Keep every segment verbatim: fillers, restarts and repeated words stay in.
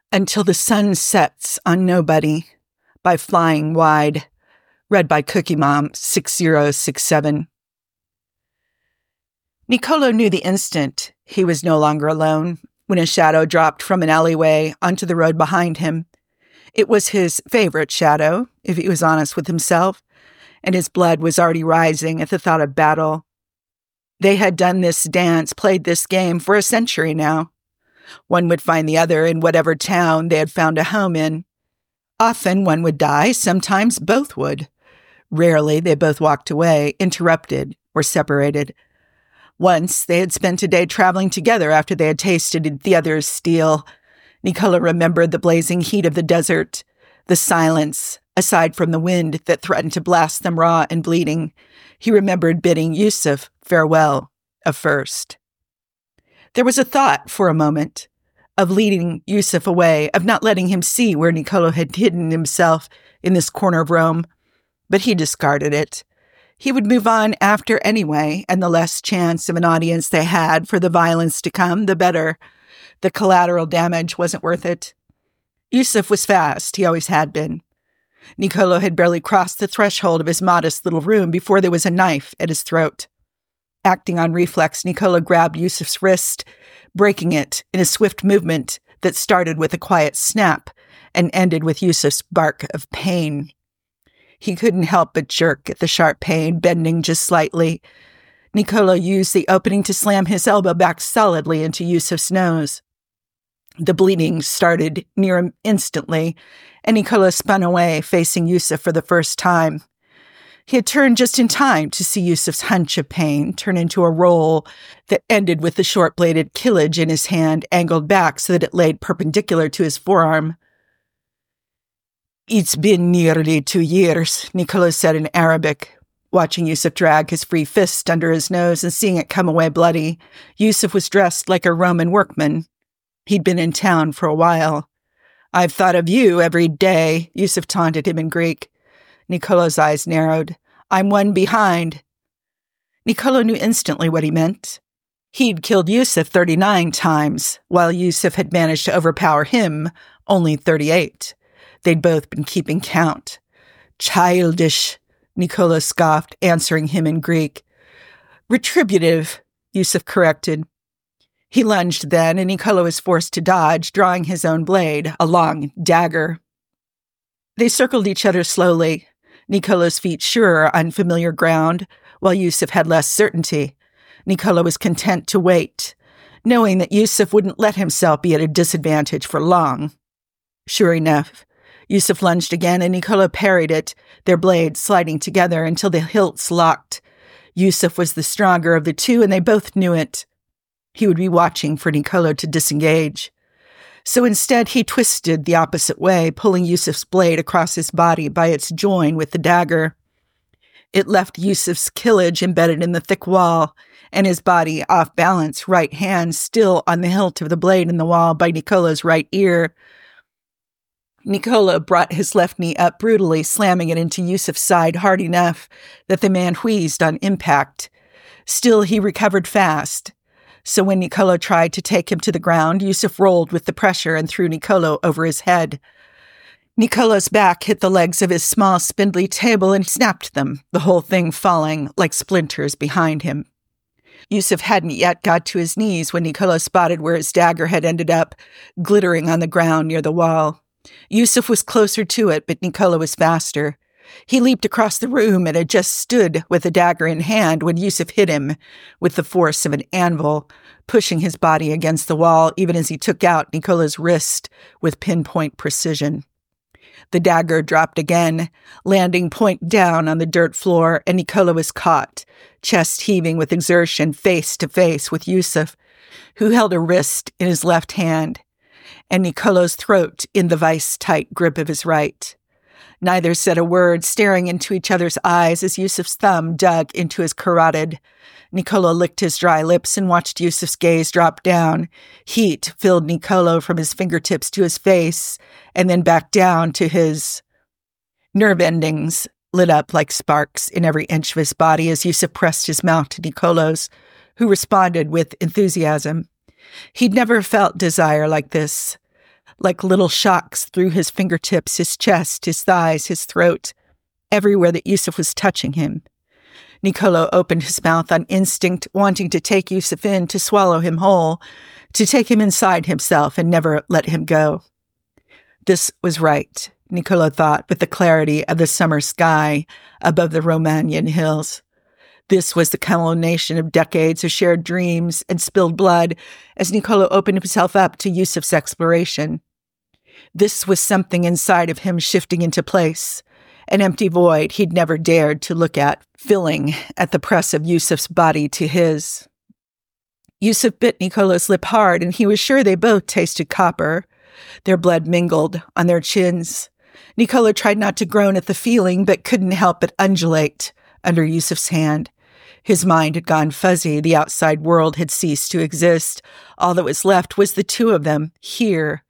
Until the Sun Sets on Nobody by Flying Wide, read by Cookie Mom six zero six seven. Nicolo knew the instant he was no longer alone when a shadow dropped from an alleyway onto the road behind him. It was his favorite shadow, if he was honest with himself, and his blood was already rising at the thought of battle. They had done this dance, played this game for a century now. One would find the other in whatever town they had found a home in. Often one would die, sometimes both would. Rarely they both walked away, interrupted, or separated. Once they had spent a day traveling together after they had tasted the other's steel. Nicolo remembered the blazing heat of the desert, the silence, aside from the wind that threatened to blast them raw and bleeding. He remembered bidding Yusuf farewell, a first. There was a thought, for a moment, of leading Yusuf away, of not letting him see where Nicolo had hidden himself in this corner of Rome, but he discarded it. He would move on after anyway, and the less chance of an audience they had for the violence to come, the better. The collateral damage wasn't worth it. Yusuf was fast, he always had been. Nicolo had barely crossed the threshold of his modest little room before there was a knife at his throat. Acting on reflex, Nicolo grabbed Yusuf's wrist, breaking it in a swift movement that started with a quiet snap and ended with Yusuf's bark of pain. He couldn't help but jerk at the sharp pain, bending just slightly. Nicolo used the opening to slam his elbow back solidly into Yusuf's nose. The bleeding started near him instantly, and Nicolo spun away, facing Yusuf for the first time. He had turned just in time to see Yusuf's hunch of pain turn into a roll that ended with the short-bladed killage in his hand angled back so that it laid perpendicular to his forearm. "It's been nearly two years," Nicolo said in Arabic, watching Yusuf drag his free fist under his nose and seeing it come away bloody. Yusuf was dressed like a Roman workman. He'd been in town for a while. "I've thought of you every day," Yusuf taunted him in Greek. Nicolo's eyes narrowed. "I'm one behind." Nicolo knew instantly what he meant. He'd killed Yusuf thirty-nine times, while Yusuf had managed to overpower him only thirty-eight. They'd both been keeping count. "Childish," Nicolo scoffed, answering him in Greek. "Retributive," Yusuf corrected. He lunged then, and Nicolo was forced to dodge, drawing his own blade, a long dagger. They circled each other slowly, Nicolo's feet sure on familiar ground, while Yusuf had less certainty. Nicolo was content to wait, knowing that Yusuf wouldn't let himself be at a disadvantage for long. Sure enough, Yusuf lunged again, and Nicolo parried it, their blades sliding together until the hilts locked. Yusuf was the stronger of the two, and they both knew it. He would be watching for Nicolo to disengage. So instead, he twisted the opposite way, pulling Yusuf's blade across his body by its join with the dagger. It left Yusuf's killage embedded in the thick wall, and his body off balance, right hand still on the hilt of the blade in the wall by Nicolo's right ear. Nicolo brought his left knee up brutally, slamming it into Yusuf's side hard enough that the man wheezed on impact. Still, he recovered fast. So when Nicolo tried to take him to the ground, Yusuf rolled with the pressure and threw Nicolo over his head. Nicolo's back hit the legs of his small, spindly table and snapped them, the whole thing falling like splinters behind him. Yusuf hadn't yet got to his knees when Nicolo spotted where his dagger had ended up, glittering on the ground near the wall. Yusuf was closer to it, but Nicolo was faster. He leaped across the room and had just stood with a dagger in hand when Yusuf hit him with the force of an anvil, pushing his body against the wall even as he took out Nicolo's wrist with pinpoint precision. The dagger dropped again, landing point down on the dirt floor, and Nicolo was caught, chest heaving with exertion, face to face with Yusuf, who held a wrist in his left hand, and Nicolo's throat in the vice-tight grip of his right. Neither said a word, staring into each other's eyes as Yusuf's thumb dug into his carotid. Nicolo licked his dry lips and watched Yusuf's gaze drop down. Heat filled Nicolo from his fingertips to his face and then back down to his nerve endings, lit up like sparks in every inch of his body as Yusuf pressed his mouth to Nicolo's, who responded with enthusiasm. He'd never felt desire like this. like little shocks through his fingertips, his chest, his thighs, his throat, everywhere that Yusuf was touching him. Nicolo opened his mouth on instinct, wanting to take Yusuf in, to swallow him whole, to take him inside himself and never let him go. This was right, Nicolo thought, with the clarity of the summer sky above the Romagnan hills. This was the culmination of decades of shared dreams and spilled blood as Nicolo opened himself up to Yusuf's exploration. This was something inside of him shifting into place, an empty void he'd never dared to look at, filling at the press of Yusuf's body to his. Yusuf bit Nicolo's lip hard, and he was sure they both tasted copper. Their blood mingled on their chins. Nicolo tried not to groan at the feeling, but couldn't help but undulate under Yusuf's hand. His mind had gone fuzzy. The outside world had ceased to exist. All that was left was the two of them, here.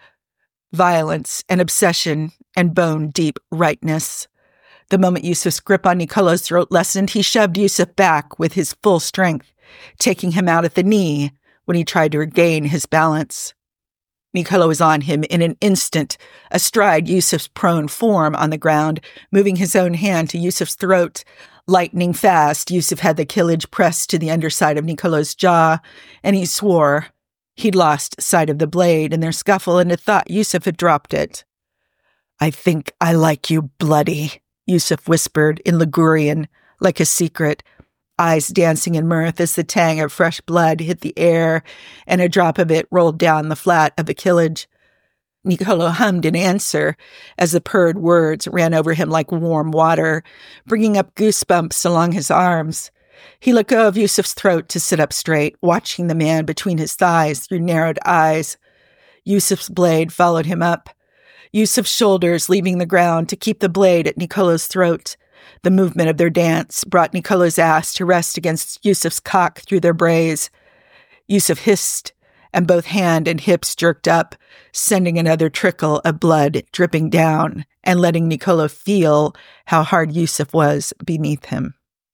Violence and obsession and bone-deep rightness. The moment Yusuf's grip on Nicolo's throat lessened, he shoved Yusuf back with his full strength, taking him out at the knee when he tried to regain his balance. Nicolo was on him in an instant, astride Yusuf's prone form on the ground, moving his own hand to Yusuf's throat. Lightning fast, Yusuf had the killage pressed to the underside of Nicolo's jaw, and he swore he'd lost sight of the blade in their scuffle and had thought Yusuf had dropped it. "I think I like you bloody," Yusuf whispered in Ligurian, like a secret, eyes dancing in mirth as the tang of fresh blood hit the air and a drop of it rolled down the flat of the killage. Nicolo hummed in answer as the purred words ran over him like warm water, bringing up goosebumps along his arms. He let go of Yusuf's throat to sit up straight, watching the man between his thighs through narrowed eyes. Yusuf's blade followed him up, Yusuf's shoulders leaving the ground to keep the blade at Nicolo's throat. The movement of their dance brought Nicolo's ass to rest against Yusuf's cock through their brays. Yusuf hissed, and both hand and hips jerked up, sending another trickle of blood dripping down and letting Nicolo feel how hard Yusuf was beneath him.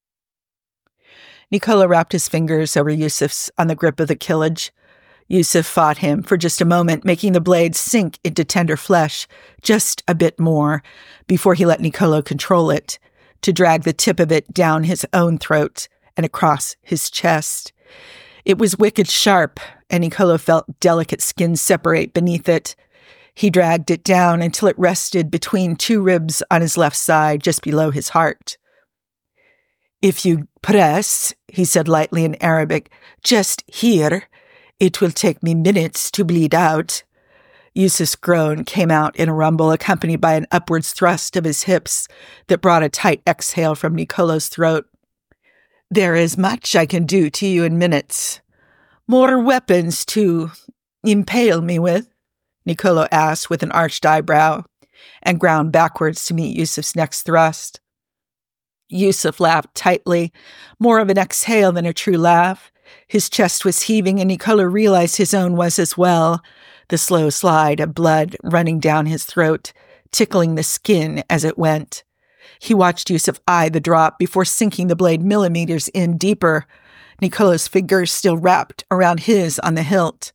Nicolo wrapped his fingers over Yusuf's on the grip of the killage. Yusuf fought him for just a moment, making the blade sink into tender flesh just a bit more before he let Nicolo control it, to drag the tip of it down his own throat and across his chest. It was wicked sharp, and Nicolo felt delicate skin separate beneath it. He dragged it down until it rested between two ribs on his left side, just below his heart. "If you press," he said lightly in Arabic, "just here, it will take me minutes to bleed out." Yusuf's groan came out in a rumble, accompanied by an upwards thrust of his hips that brought a tight exhale from Nicolo's throat. "There is much I can do to you in minutes. More weapons to impale me with?" Nicolo asked with an arched eyebrow, and ground backwards to meet Yusuf's next thrust. Yusuf laughed tightly, more of an exhale than a true laugh. His chest was heaving, and Nicolo realized his own was as well, the slow slide of blood running down his throat, tickling the skin as it went. He watched Yusuf eye the drop before sinking the blade millimeters in deeper, Nicolo's fingers still wrapped around his on the hilt.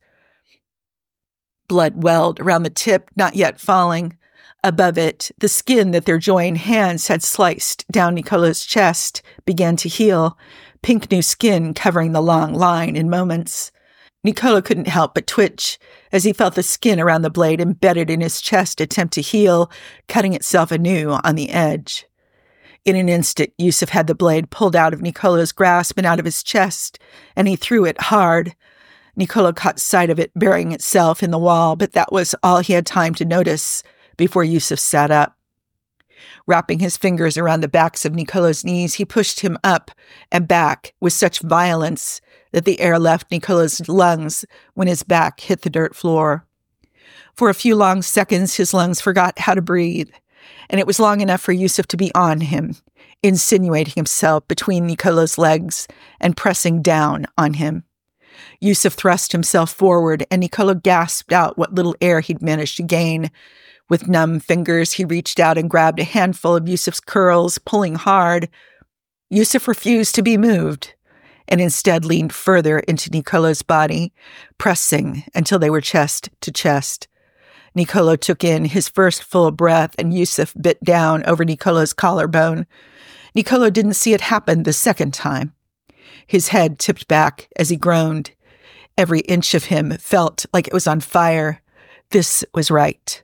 Blood welled around the tip, not yet falling. Above it, the skin that their joined hands had sliced down Nicolo's chest began to heal, pink new skin covering the long line in moments. Nicolo couldn't help but twitch as he felt the skin around the blade embedded in his chest attempt to heal, cutting itself anew on the edge. In an instant, Yusuf had the blade pulled out of Nicolo's grasp and out of his chest, and he threw it hard. Nicolo caught sight of it burying itself in the wall, but that was all he had time to notice before Yusuf sat up. Wrapping his fingers around the backs of Nicolo's knees, he pushed him up and back with such violence that the air left Nicolo's lungs when his back hit the dirt floor. For a few long seconds, his lungs forgot how to breathe, and it was long enough for Yusuf to be on him, insinuating himself between Nicolo's legs and pressing down on him. Yusuf thrust himself forward, and Nicolo gasped out what little air he'd managed to gain. With numb fingers, he reached out and grabbed a handful of Yusuf's curls, pulling hard. Yusuf refused to be moved, and instead leaned further into Nicolo's body, pressing until they were chest to chest. Nicolo took in his first full breath, and Yusuf bit down over Nicolo's collarbone. Nicolo didn't see it happen the second time. His head tipped back as he groaned. Every inch of him felt like it was on fire. This was right.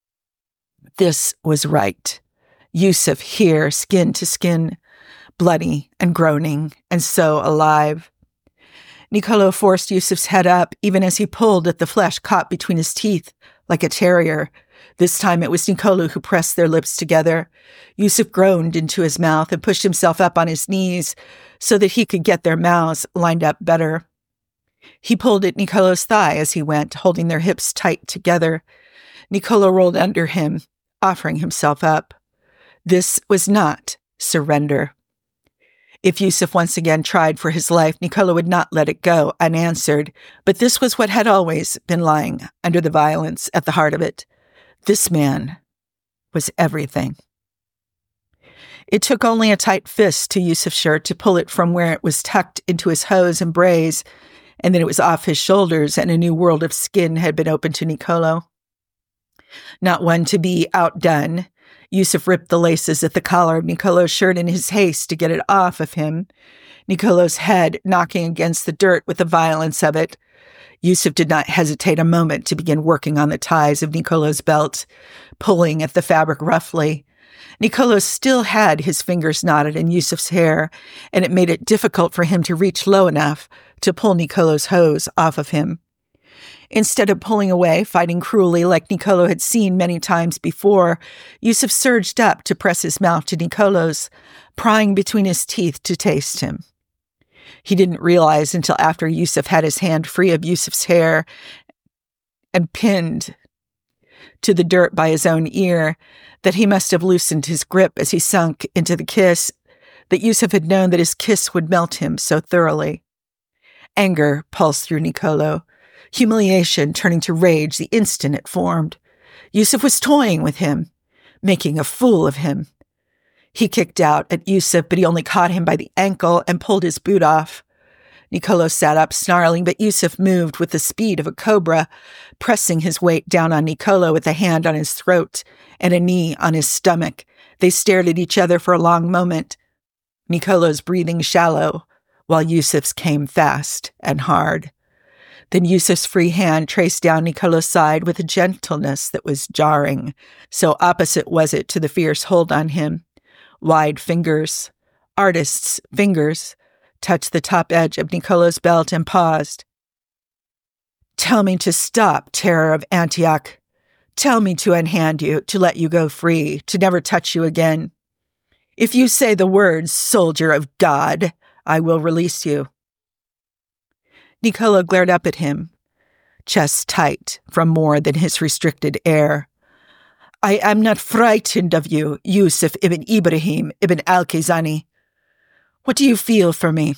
This was right. Yusuf here, skin to skin, bloody and groaning, and so alive. Nicolo forced Yusuf's head up, even as he pulled at the flesh caught between his teeth, like a terrier. This time it was Nicolo who pressed their lips together. Yusuf groaned into his mouth and pushed himself up on his knees so that he could get their mouths lined up better. He pulled at Nicolo's thigh as he went, holding their hips tight together. Nicolo rolled under him, offering himself up. This was not surrender. If Yusuf once again tried for his life, Nicolo would not let it go unanswered, but this was what had always been lying under the violence at the heart of it. This man was everything. It took only a tight fist to Yusuf's shirt to pull it from where it was tucked into his hose and braids, and then it was off his shoulders, and a new world of skin had been opened to Nicolo. Not one to be outdone, Yusuf ripped the laces at the collar of Nicolo's shirt in his haste to get it off of him, Nicolo's head knocking against the dirt with the violence of it. Yusuf did not hesitate a moment to begin working on the ties of Nicolo's belt, pulling at the fabric roughly. Nicolo still had his fingers knotted in Yusuf's hair, and it made it difficult for him to reach low enough to pull Nicolo's hose off of him. Instead of pulling away, fighting cruelly like Nicolo had seen many times before, Yusuf surged up to press his mouth to Nicolo's, prying between his teeth to taste him. He didn't realize until after Yusuf had his hand free of Yusuf's hair and pinned to the dirt by his own ear that he must have loosened his grip as he sunk into the kiss, that Yusuf had known that his kiss would melt him so thoroughly. Anger pulsed through Nicolo, humiliation turning to rage the instant it formed. Yusuf was toying with him, making a fool of him. He kicked out at Yusuf, but he only caught him by the ankle and pulled his boot off. Nicolo sat up, snarling, but Yusuf moved with the speed of a cobra, pressing his weight down on Nicolo with a hand on his throat and a knee on his stomach. They stared at each other for a long moment, Nicolo's breathing shallow, while Yusuf's came fast and hard. Then Yusuf's free hand traced down Nicolo's side with a gentleness that was jarring. So opposite was it to the fierce hold on him. Wide fingers, artist's fingers, touched the top edge of Nicolo's belt and paused. "Tell me to stop, terror of Antioch. Tell me to unhand you, to let you go free, to never touch you again. If you say the words, soldier of God, I will release you." Nicolo glared up at him, chest tight from more than his restricted air. "I am not frightened of you, Yusuf ibn Ibrahim ibn al-Kizani. What do you feel for me?"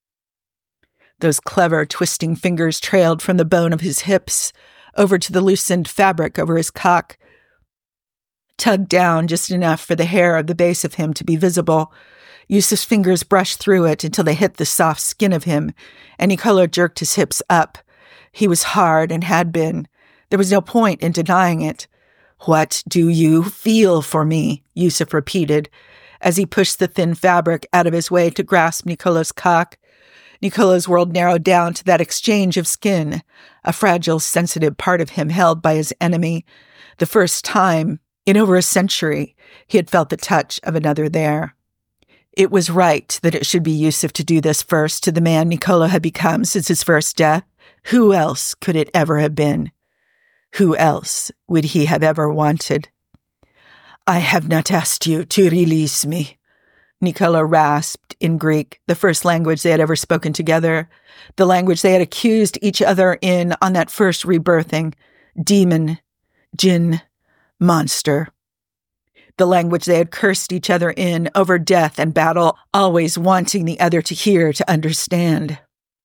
Those clever, twisting fingers trailed from the bone of his hips over to the loosened fabric over his cock, tugged down just enough for the hair of the base of him to be visible. Yusuf's fingers brushed through it until they hit the soft skin of him, and Nicolo jerked his hips up. He was hard and had been. There was no point in denying it. "What do you feel for me?" Yusuf repeated, as he pushed the thin fabric out of his way to grasp Nicolo's cock. Nicolo's world narrowed down to that exchange of skin, a fragile, sensitive part of him held by his enemy. The first time in over a century he had felt the touch of another there. It was right that it should be Yusuf to do this first to the man Nicolo had become since his first death. Who else could it ever have been? Who else would he have ever wanted? "I have not asked you to release me," Nicolo rasped in Greek, the first language they had ever spoken together, the language they had accused each other in on that first rebirthing. Demon, jinn, monster. The language they had cursed each other in over death and battle, always wanting the other to hear, to understand.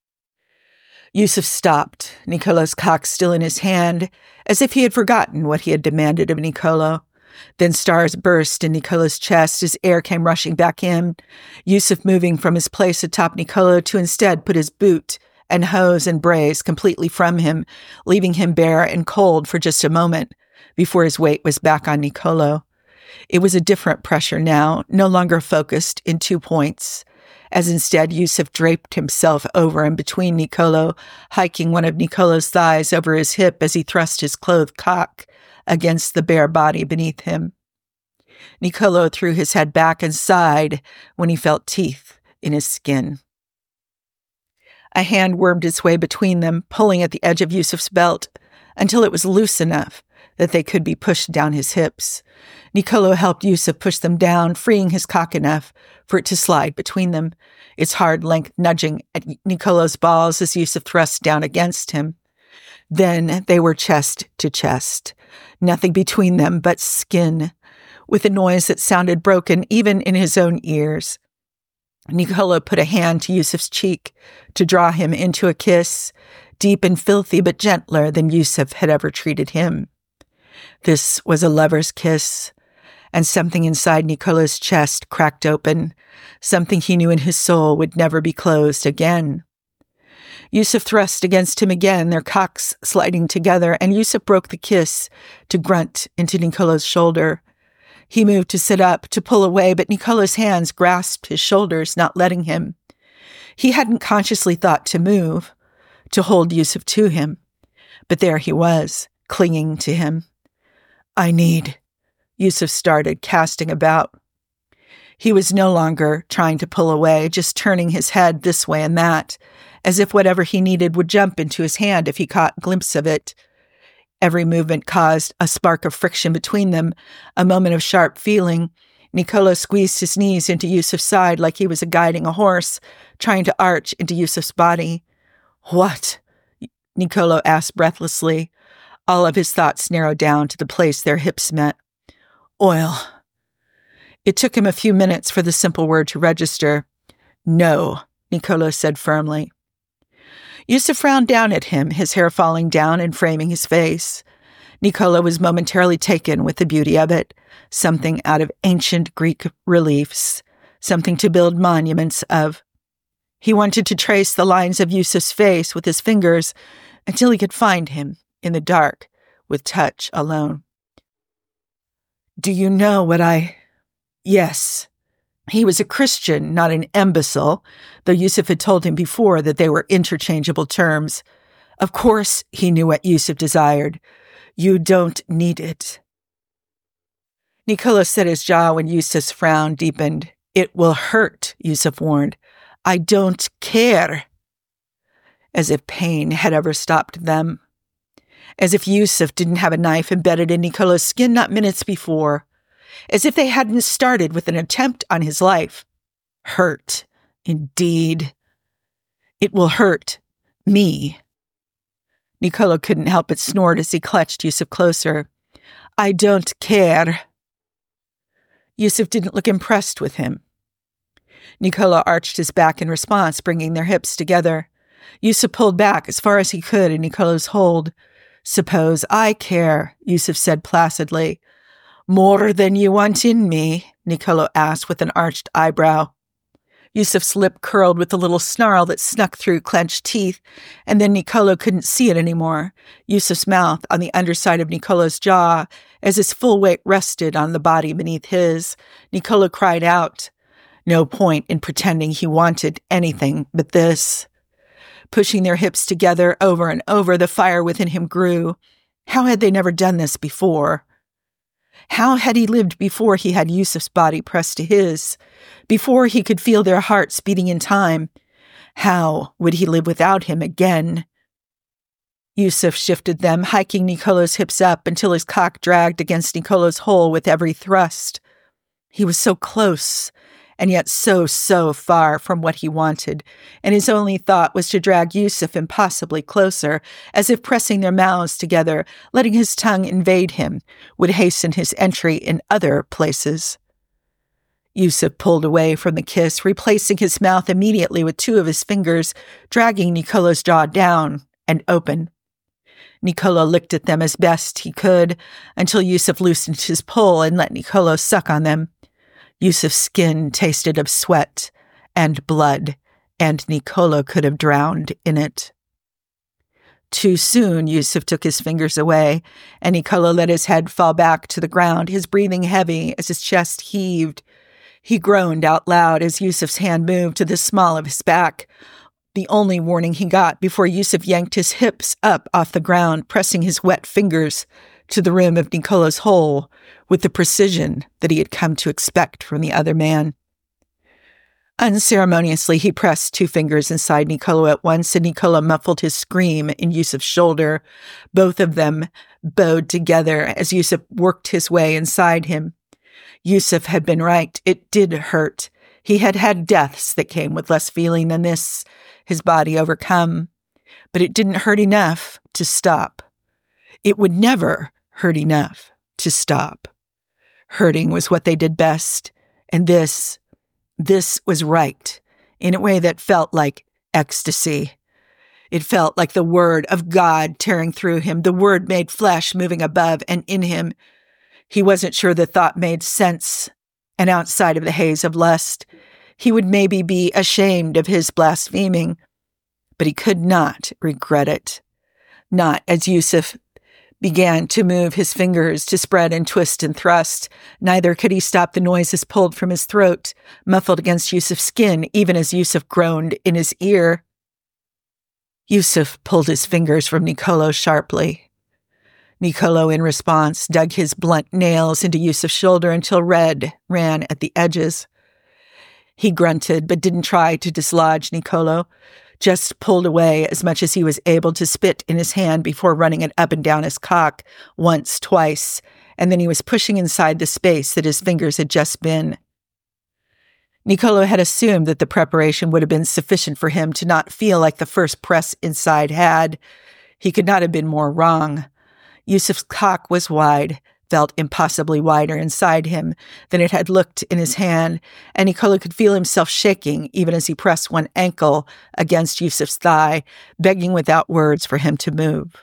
Yusuf stopped, Nicolo's cock still in his hand, as if he had forgotten what he had demanded of Nicolo. Then stars burst in Nicolo's chest as air came rushing back in, Yusuf moving from his place atop Nicolo to instead put his boot and hose and brace completely from him, leaving him bare and cold for just a moment. before his weight was back on Nicolo. It was a different pressure now, no longer focused in two points, as instead Yusuf draped himself over and between Nicolo, hiking one of Nicolo's thighs over his hip as he thrust his clothed cock against the bare body beneath him. Nicolo threw his head back and sighed when he felt teeth in his skin. A hand wormed its way between them, pulling at the edge of Yusuf's belt until it was loose enough that they could be pushed down his hips. Nicolo helped Yusuf push them down, freeing his cock enough for it to slide between them, its hard length nudging at Nicolo's balls as Yusuf thrust down against him. Then they were chest to chest, nothing between them but skin, with a noise that sounded broken even in his own ears. Nicolo put a hand to Yusuf's cheek to draw him into a kiss, deep and filthy but gentler than Yusuf had ever treated him. This was a lover's kiss, and something inside Nicolo's chest cracked open, something he knew in his soul would never be closed again. Yusuf thrust against him again, their cocks sliding together, and Yusuf broke the kiss to grunt into Nicolo's shoulder. He moved to sit up, to pull away, but Nicolo's hands grasped his shoulders, not letting him. He hadn't consciously thought to move, to hold Yusuf to him, but there he was, clinging to him. I need, Yusuf started, casting about. He was no longer trying to pull away, just turning his head this way and that, as if whatever he needed would jump into his hand if he caught a glimpse of it. Every movement caused a spark of friction between them, a moment of sharp feeling. Nicolo squeezed his knees into Yusuf's side like he was guiding a horse, trying to arch into Yusuf's body. What? Nicolo asked breathlessly. All of his thoughts narrowed down to the place their hips met. Oil. It took him a few minutes for the simple word to register. No, Nicolo said firmly. Yusuf frowned down at him, his hair falling down and framing his face. Nicolo was momentarily taken with the beauty of it, something out of ancient Greek reliefs, something to build monuments of. He wanted to trace the lines of Yusuf's face with his fingers until he could find him in the dark with touch alone. Do you know what I... Yes. He was a Christian, not an imbecile, though Yusuf had told him before that they were interchangeable terms. Of course he knew what Yusuf desired. You don't need it. Nicolo set his jaw when Yusuf's frown deepened. It will hurt, Yusuf warned. I don't care. As if pain had ever stopped them. As if Yusuf didn't have a knife embedded in Nicolo's skin not minutes before. As if they hadn't started with an attempt on his life. Hurt, indeed. It will hurt me. Nicolo couldn't help but snort as he clutched Yusuf closer. I don't care. Yusuf didn't look impressed with him. Nicolo arched his back in response, bringing their hips together. Yusuf pulled back as far as he could in Nicolo's hold. Suppose I care, Yusuf said placidly. More than you want in me, Nicolo asked with an arched eyebrow. Yusuf's lip curled with a little snarl that snuck through clenched teeth, and then Nicolo couldn't see it anymore. Yusuf's mouth on the underside of Nicolo's jaw, as his full weight rested on the body beneath his. Nicolo cried out. No point in pretending he wanted anything but this. Pushing their hips together over and over, the fire within him grew. How had they never done this before? How had he lived before he had Yusuf's body pressed to his? Before he could feel their hearts beating in time? How would he live without him again? Yusuf shifted them, hiking Nicolo's hips up until his cock dragged against Nicolo's hole with every thrust. He was so close, and yet so, so far from what he wanted, and his only thought was to drag Yusuf impossibly closer, as if pressing their mouths together, letting his tongue invade him, would hasten his entry in other places. Yusuf pulled away from the kiss, replacing his mouth immediately with two of his fingers, dragging Nicolo's jaw down and open. Nicolo licked at them as best he could, until Yusuf loosened his pull and let Nicolo suck on them. Yusuf's skin tasted of sweat and blood, and Nicolo could have drowned in it. Too soon, Yusuf took his fingers away, and Nicolo let his head fall back to the ground, his breathing heavy as his chest heaved. He groaned out loud as Yusuf's hand moved to the small of his back, the only warning he got before Yusuf yanked his hips up off the ground, pressing his wet fingers to the rim of Nicolo's hole with the precision that he had come to expect from the other man. Unceremoniously, he pressed two fingers inside Nicolo at once, and Nicolo muffled his scream in Yusuf's shoulder. Both of them bowed together as Yusuf worked his way inside him. Yusuf had been right. It did hurt. He had had deaths that came with less feeling than this, his body overcome. But it didn't hurt enough to stop. It would never hurt enough to stop. Hurting was what they did best, and this... This was right, in a way that felt like ecstasy. It felt like the word of God tearing through him, the word made flesh moving above and in him. He wasn't sure the thought made sense, and outside of the haze of lust, he would maybe be ashamed of his blaspheming, but he could not regret it. Not as Yusuf began to move his fingers to spread and twist and thrust. Neither could he stop the noises pulled from his throat, muffled against Yusuf's skin, even as Yusuf groaned in his ear. Yusuf pulled his fingers from Nicolo sharply. Nicolo, in response, dug his blunt nails into Yusuf's shoulder until red ran at the edges. He grunted, but didn't try to dislodge Nicolo, just pulled away as much as he was able to spit in his hand before running it up and down his cock once, twice, and then he was pushing inside the space that his fingers had just been. Nicolo had assumed that the preparation would have been sufficient for him to not feel like the first press inside had. He could not have been more wrong. Yusuf's cock was wide, felt impossibly wider inside him than it had looked in his hand, and Nicolo could feel himself shaking even as he pressed one ankle against Yusuf's thigh, begging without words for him to move.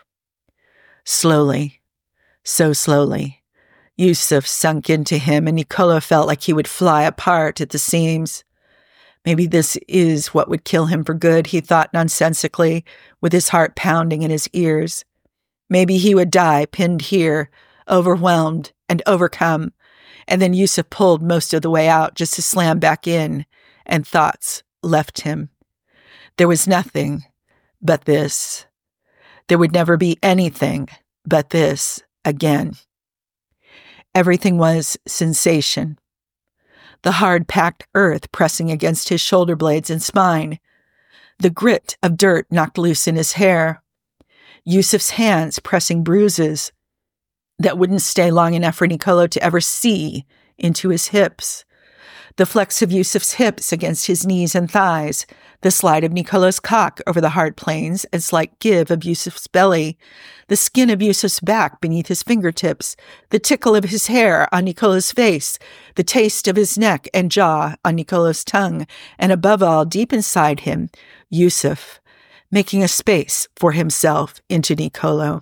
Slowly, so slowly, Yusuf sunk into him, and Nicolo felt like he would fly apart at the seams. Maybe this is what would kill him for good, he thought nonsensically, with his heart pounding in his ears. Maybe he would die pinned here, overwhelmed and overcome, and then Yusuf pulled most of the way out just to slam back in, and thoughts left him. There was nothing but this. There would never be anything but this again. Everything was sensation. The hard-packed earth pressing against his shoulder blades and spine, the grit of dirt knocked loose in his hair, Yusuf's hands pressing bruises that wouldn't stay long enough for Nicolo to ever see into his hips. The flex of Yusuf's hips against his knees and thighs, the slide of Nicolo's cock over the hard planes and slight give of Yusuf's belly, the skin of Yusuf's back beneath his fingertips, the tickle of his hair on Nicolo's face, the taste of his neck and jaw on Nicolo's tongue, and above all, deep inside him, Yusuf, making a space for himself into Nicolo.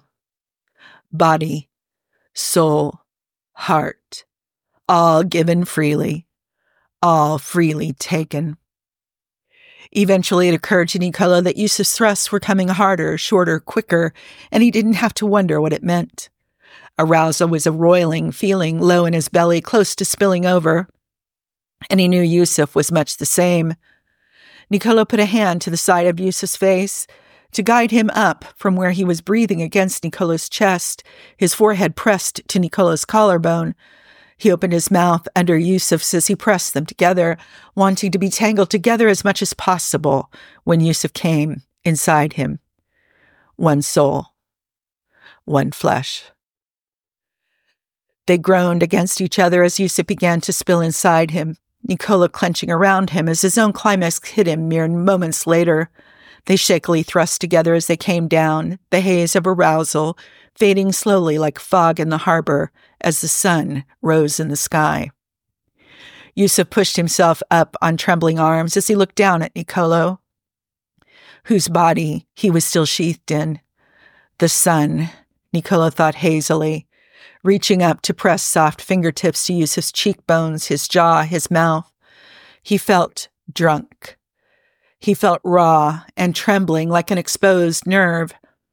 Body, soul, heart, all given freely, all freely taken. Eventually it occurred to Nicolo that Yusuf's thrusts were coming harder, shorter, quicker, and he didn't have to wonder what it meant. Arousal was a roiling feeling low in his belly, close to spilling over, and he knew Yusuf was much the same. Nicolo put a hand to the side of Yusuf's face to guide him up from where he was breathing against Nicolo's chest, his forehead pressed to Nicolo's collarbone. He opened his mouth under Yusuf's as he pressed them together, wanting to be tangled together as much as possible when Yusuf came inside him. One soul, one flesh. They groaned against each other as Yusuf began to spill inside him, Nicolo clenching around him as his own climax hit him mere moments later. They shakily thrust together as they came down, the haze of arousal fading slowly like fog in the harbor as the sun rose in the sky. Yusuf pushed himself up on trembling arms as he looked down at Nicolo, whose body he was still sheathed in. The sun, Nicolo thought hazily, reaching up to press soft fingertips to Yusuf's cheekbones, his jaw, his mouth. He felt drunk. He felt raw and trembling like an exposed nerve.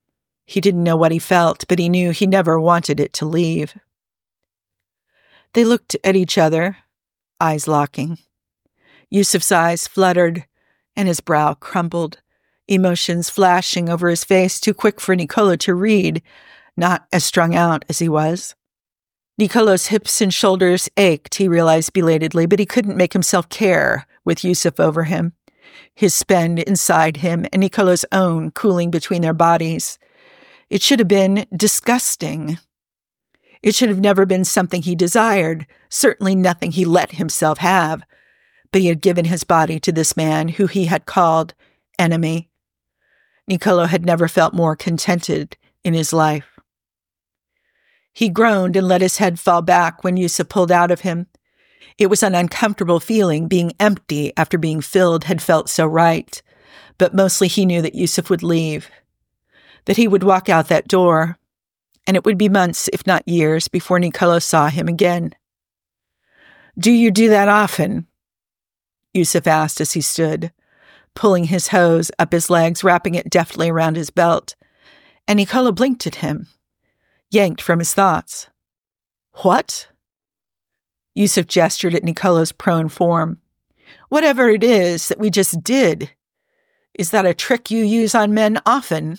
He didn't know what he felt, but he knew he never wanted it to leave. They looked at each other, eyes locking. Yusuf's eyes fluttered, and his brow crumpled, emotions flashing over his face too quick for Nicolo to read, not as strung out as he was. Nicolo's hips and shoulders ached, he realized belatedly, but he couldn't make himself care with Yusuf over him, his spend inside him and Nicolo's own cooling between their bodies. It should have been disgusting. It should have never been something he desired, certainly nothing he let himself have, but he had given his body to this man who he had called enemy. Nicolo had never felt more contented in his life. He groaned and let his head fall back when Yusuf pulled out of him. It was an uncomfortable feeling. Being empty after being filled had felt so right, but mostly he knew that Yusuf would leave, that he would walk out that door, and it would be months, if not years, before Nicolo saw him again. "Do you do that often?" Yusuf asked as he stood, pulling his hose up his legs, wrapping it deftly around his belt, and Nicolo blinked at him, yanked from his thoughts. "What?" Yusuf gestured at Nicolo's prone form. "Whatever it is that we just did. Is that a trick you use on men often?"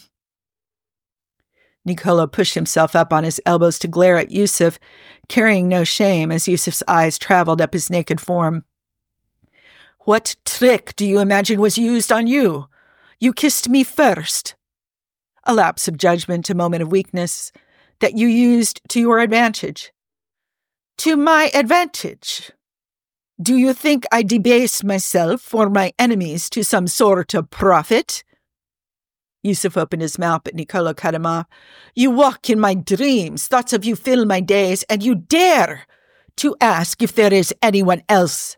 Nicolo pushed himself up on his elbows to glare at Yusuf, carrying no shame as Yusuf's eyes traveled up his naked form. "What trick do you imagine was used on you? You kissed me first." A lapse of judgment, a moment of weakness, that you used to your advantage. "To my advantage? Do you think I debased myself for my enemies to some sort of profit?" Yusuf opened his mouth, but Nicolo cut him off. "You walk in my dreams, thoughts of you fill my days, and you dare to ask if there is anyone else."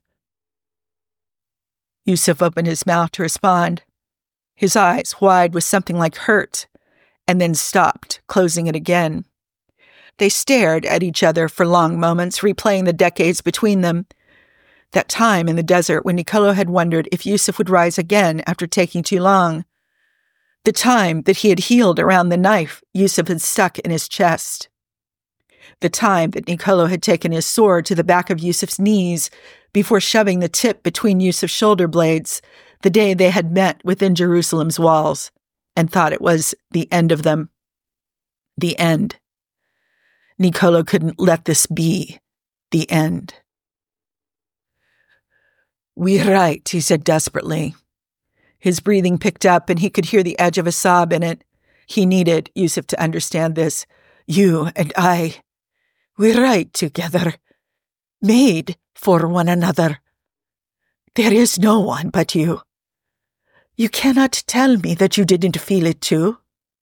Yusuf opened his mouth to respond, his eyes wide with something like hurt, and then stopped, closing it again. They stared at each other for long moments, replaying the decades between them. That time in the desert when Nicolo had wondered if Yusuf would rise again after taking too long. The time that he had healed around the knife Yusuf had stuck in his chest. The time that Nicolo had taken his sword to the back of Yusuf's knees before shoving the tip between Yusuf's shoulder blades, the day they had met within Jerusalem's walls, and thought it was the end of them. The end. Nicolo couldn't let this be the end. "We're right," he said desperately. His breathing picked up, and he could hear the edge of a sob in it. He needed Yusuf to understand this. "You and I, we're right together, made for one another. There is no one but you. You cannot tell me that you didn't feel it too."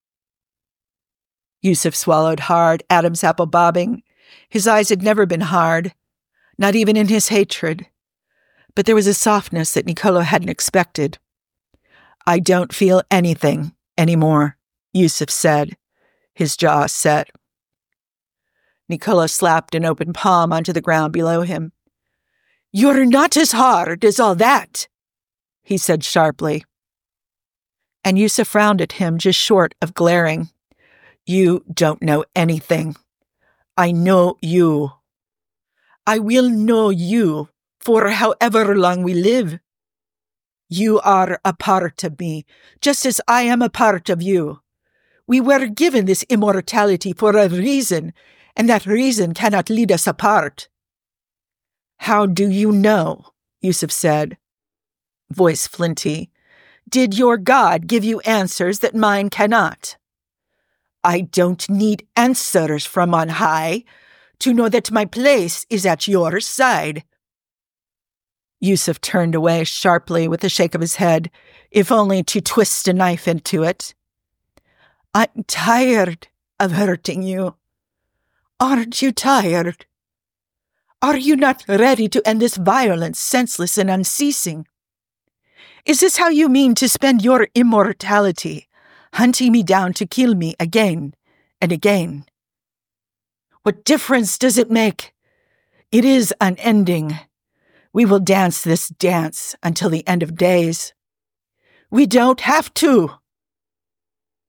Yusuf swallowed hard, Adam's apple bobbing. His eyes had never been hard, not even in his hatred. But there was a softness that Nicolo hadn't expected. "I don't feel anything anymore," Yusuf said, his jaw set. Nicolo slapped an open palm onto the ground below him. "You're not as hard as all that," he said sharply. And Yusuf frowned at him, just short of glaring. "You don't know anything. I know you. I will know you for however long we live. You are a part of me, just as I am a part of you. We were given this immortality for a reason, and that reason cannot lead us apart." "How do you know?" Yusuf said, voice flinty. "Did your God give you answers that mine cannot?" "I don't need answers from on high to know that my place is at your side." Yusuf turned away sharply with a shake of his head, if only to twist a knife into it. "I'm tired of hurting you. Aren't you tired? Are you not ready to end this violence, senseless and unceasing? Is this how you mean to spend your immortality, hunting me down to kill me again and again? What difference does it make? It is unending. We will dance this dance until the end of days. We don't have to."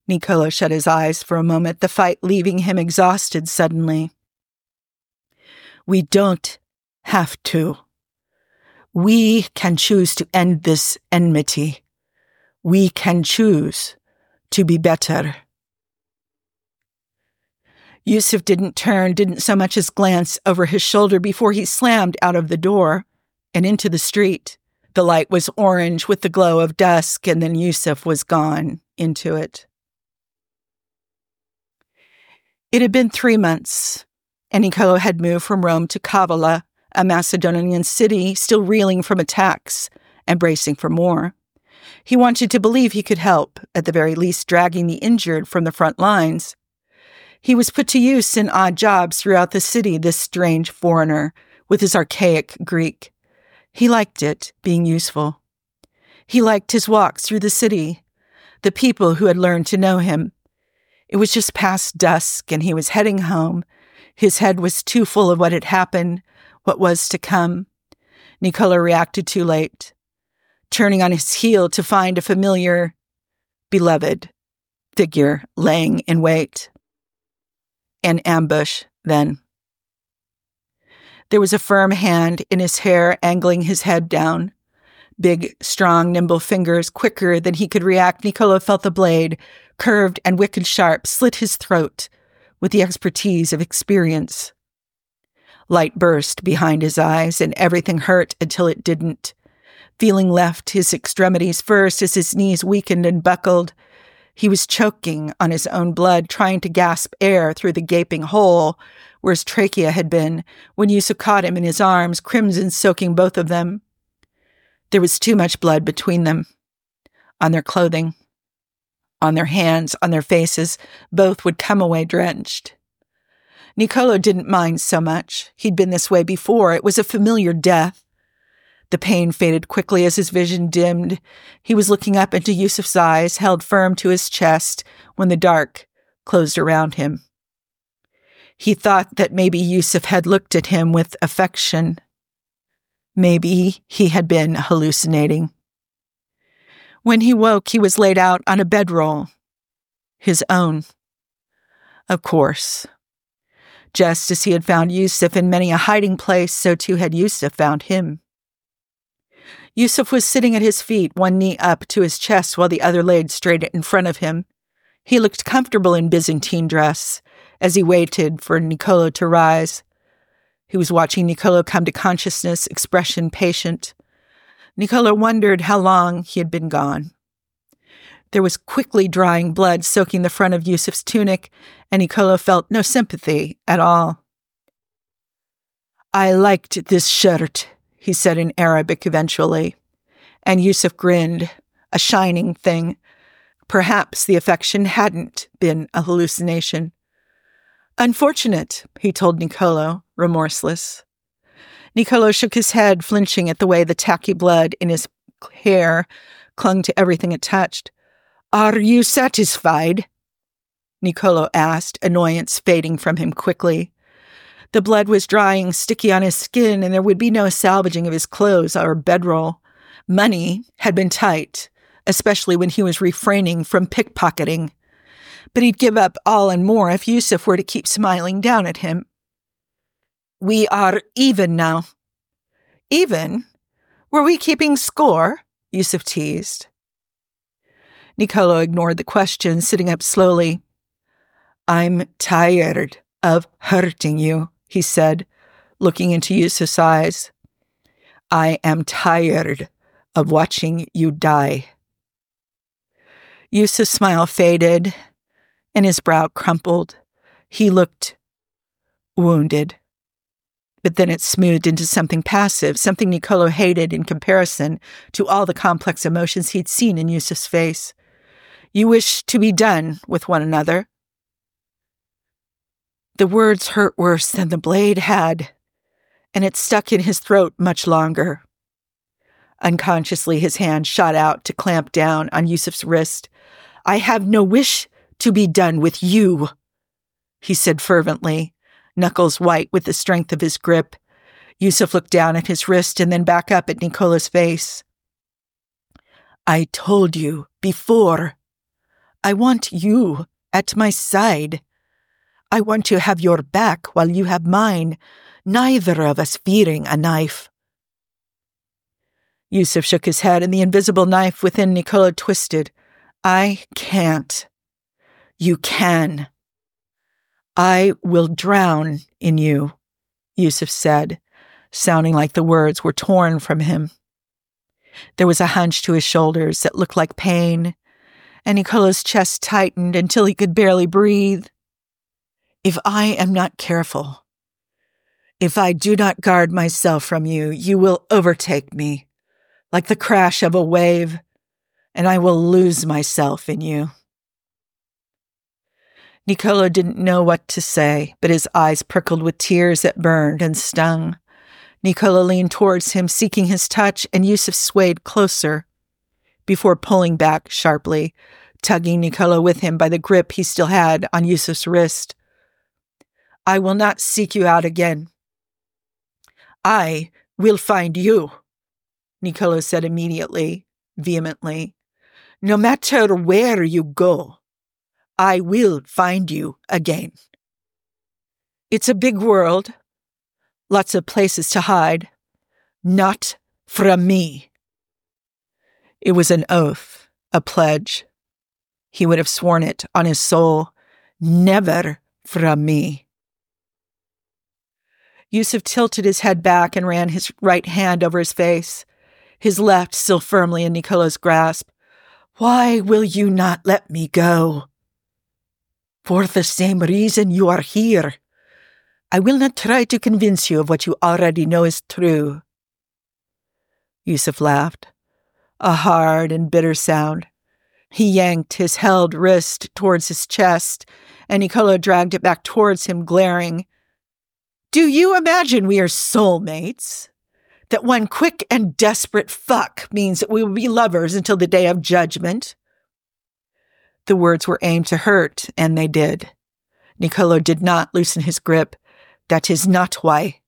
Nicolo shut his eyes for a moment, the fight leaving him exhausted suddenly. We don't have to. We can choose to end this enmity. We can choose to be better. Yusuf didn't turn, didn't so much as glance over his shoulder before he slammed out of the door and into the street. The light was orange with the glow of dusk, and then Yusuf was gone into it. It had been three months, and Nicolo had moved from Rome to Kavala, a Macedonian city still reeling from attacks and bracing for more. He wanted to believe he could help, at the very least dragging the injured from the front lines. He was put to use in odd jobs throughout the city, this strange foreigner, with his archaic Greek. He liked it, being useful. He liked his walks through the city, the people who had learned to know him. It was just past dusk, and he was heading home. His head was too full of what had happened, what was to come. Nicolo reacted too late, turning on his heel to find a familiar, beloved figure laying in wait. An ambush, then. There was a firm hand in his hair angling his head down. Big, strong, nimble fingers, quicker than he could react, Nicolo felt the blade, curved and wicked sharp, slit his throat with the expertise of experience. Light burst behind his eyes, and everything hurt until it didn't. Feeling left his extremities first as his knees weakened and buckled. He was choking on his own blood, trying to gasp air through the gaping hole where his trachea had been, when Yusuf caught him in his arms, crimson soaking both of them. There was too much blood between them. On their clothing, on their hands, on their faces, both would come away drenched. Nicolo didn't mind so much. He'd been this way before. It was a familiar death. The pain faded quickly as his vision dimmed. He was looking up into Yusuf's eyes, held firm to his chest, when the dark closed around him. He thought that maybe Yusuf had looked at him with affection. Maybe he had been hallucinating. When he woke, he was laid out on a bedroll. His own. Of course. Just as he had found Yusuf in many a hiding place, so too had Yusuf found him. Yusuf was sitting at his feet, one knee up to his chest while the other laid straight in front of him. He looked comfortable in Byzantine dress as he waited for Nicolo to rise. He was watching Nicolo come to consciousness, expression patient. Nicolo wondered how long he had been gone. There was quickly drying blood soaking the front of Yusuf's tunic, and Nicolo felt no sympathy at all. "I liked this shirt," he said in Arabic eventually, and Yusuf grinned, a shining thing. Perhaps the affection hadn't been a hallucination. "Unfortunate," he told Nicolo, remorseless. Nicolo shook his head, flinching at the way the tacky blood in his hair clung to everything it touched. "Are you satisfied?" Nicolo asked, annoyance fading from him quickly. The blood was drying, sticky on his skin, and there would be no salvaging of his clothes or bedroll. Money had been tight, especially when he was refraining from pickpocketing. But he'd give up all and more if Yusuf were to keep smiling down at him. "We are even now." "Even? Were we keeping score?" Yusuf teased. Nicolo ignored the question, sitting up slowly. "I'm tired of hurting you," he said, looking into Yusuf's eyes. "I am tired of watching you die." Yusuf's smile faded, and his brow crumpled. He looked wounded. But then it smoothed into something passive, something Nicolo hated in comparison to all the complex emotions he'd seen in Yusuf's face. "You wish to be done with one another?" The words hurt worse than the blade had, and it stuck in his throat much longer. Unconsciously, his hand shot out to clamp down on Yusuf's wrist. "I have no wish to be done with you," he said fervently, knuckles white with the strength of his grip. Yusuf looked down at his wrist and then back up at Nicolo's face. "I told you before. I want you at my side. I want to have your back while you have mine, neither of us fearing a knife. Yusuf shook his head, and the invisible knife within Niccolo twisted. I can't. You can. I will drown in you, Yusuf said, sounding like the words were torn from him. There was a hunch to his shoulders that looked like pain, and Niccolo's chest tightened until he could barely breathe. If I am not careful, if I do not guard myself from you, you will overtake me, like the crash of a wave, and I will lose myself in you. Niccolo didn't know what to say, but his eyes prickled with tears that burned and stung. Niccolo leaned towards him, seeking his touch, and Yusuf swayed closer before pulling back sharply, tugging Niccolo with him by the grip he still had on Yusuf's wrist. I will not seek you out again. I will find you, Niccolo said immediately, vehemently. No matter where you go, I will find you again. It's a big world, lots of places to hide. Not from me. It was an oath, a pledge. He would have sworn it on his soul. Never from me. Yusuf tilted his head back and ran his right hand over his face, his left still firmly in Niccolo's grasp. Why will you not let me go? For the same reason you are here. I will not try to convince you of what you already know is true. Yusuf laughed, a hard and bitter sound. He yanked his held wrist towards his chest, and Niccolo dragged it back towards him, glaring. Do you imagine we are soulmates? That one quick and desperate fuck means that we will be lovers until the day of judgment? The words were aimed to hurt, and they did. Niccolo did not loosen his grip. That is not why.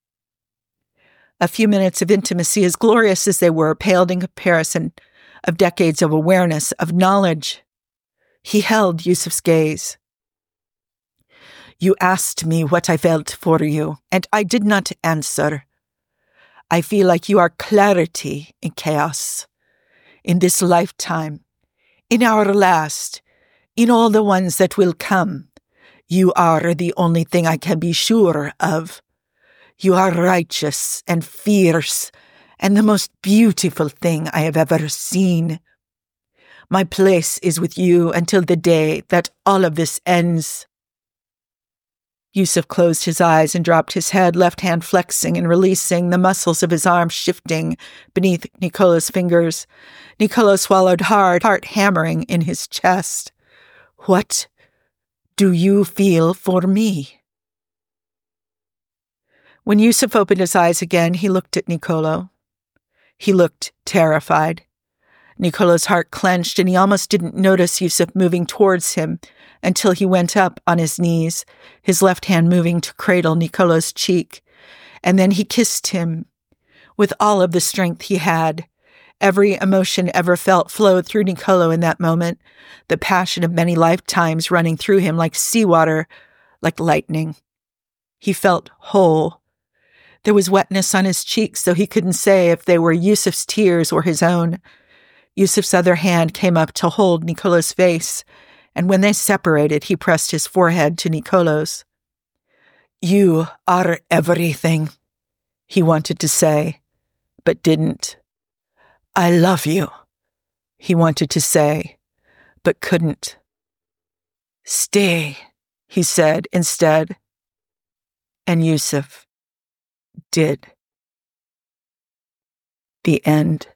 A few minutes of intimacy, as glorious as they were, paled in comparison of decades of awareness, of knowledge. He held Yusuf's gaze. You asked me what I felt for you, and I did not answer. I feel like you are clarity in chaos. In this lifetime, in our last, in all the ones that will come, you are the only thing I can be sure of. You are righteous and fierce and the most beautiful thing I have ever seen. My place is with you until the day that all of this ends. Yusuf closed his eyes and dropped his head, left hand flexing and releasing, the muscles of his arms shifting beneath Niccolo's fingers. Niccolo swallowed hard, heart hammering in his chest. What do you feel for me? When Yusuf opened his eyes again, he looked at Niccolo. He looked terrified. Niccolo's heart clenched, and he almost didn't notice Yusuf moving towards him until he went up on his knees, his left hand moving to cradle Niccolo's cheek. And then he kissed him with all of the strength he had. Every emotion ever felt flowed through Niccolo in that moment, the passion of many lifetimes running through him like seawater, like lightning. He felt whole. There was wetness on his cheeks, so he couldn't say if they were Yusuf's tears or his own. Yusuf's other hand came up to hold Niccolo's face, and when they separated, he pressed his forehead to Niccolo's. You are everything, he wanted to say, but didn't. I love you, he wanted to say, but couldn't. Stay, he said instead. And Yusuf did. The end.